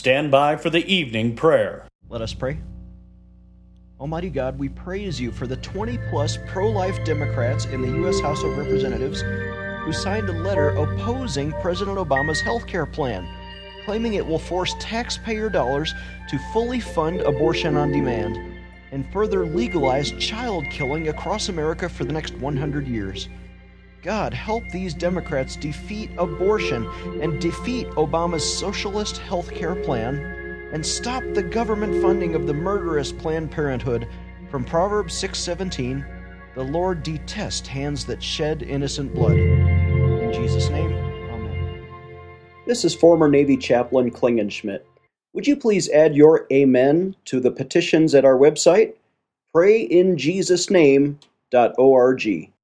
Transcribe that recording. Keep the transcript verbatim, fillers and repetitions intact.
stand by for the evening prayer. Let us pray. Almighty God, we praise you for the twenty-plus pro-life Democrats in the U S House of Representatives who signed a letter opposing President Obama's health care plan, claiming it will force taxpayer dollars to fully fund abortion on demand and further legalize child killing across America for the next one hundred years. God, help these Democrats defeat abortion and defeat Obama's socialist health care plan and stop the government funding of the murderous Planned Parenthood. From Proverbs six seventeen, the Lord detests hands that shed innocent blood. In Jesus' name, amen. This is former Navy Chaplain Klingenschmidt. Would you please add your amen to the petitions at our website, pray in jesus name dot org.